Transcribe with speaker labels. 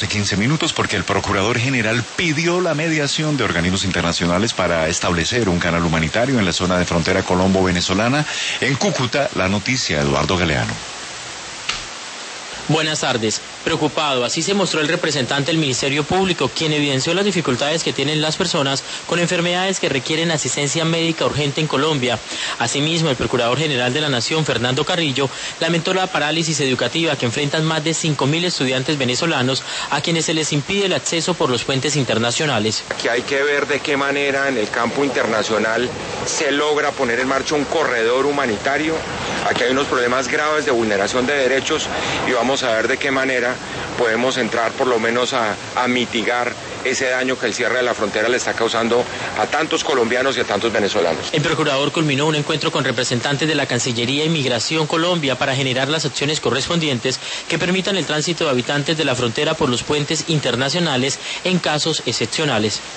Speaker 1: De 15 minutos porque el Procurador General pidió la mediación de organismos internacionales para establecer un canal humanitario en la zona de frontera colombo-venezolana. En Cúcuta, la noticia, Eduardo Galeano.
Speaker 2: Buenas tardes. Preocupado, así se mostró el representante del Ministerio Público, quien evidenció las dificultades que tienen las personas con enfermedades que requieren asistencia médica urgente en Colombia. Asimismo, el Procurador General de la Nación, Fernando Carrillo, lamentó la parálisis educativa que enfrentan más de 5.000 estudiantes venezolanos a quienes se les impide el acceso por los puentes internacionales.
Speaker 3: Aquí hay que ver de qué manera en el campo internacional se logra poner en marcha un corredor humanitario. Aquí hay unos problemas graves de vulneración de derechos y vamos a ver de qué manera podemos entrar por lo menos a mitigar ese daño que el cierre de la frontera le está causando a tantos colombianos y a tantos venezolanos.
Speaker 2: El procurador culminó un encuentro con representantes de la Cancillería y Migración Colombia para generar las acciones correspondientes que permitan el tránsito de habitantes de la frontera por los puentes internacionales en casos excepcionales.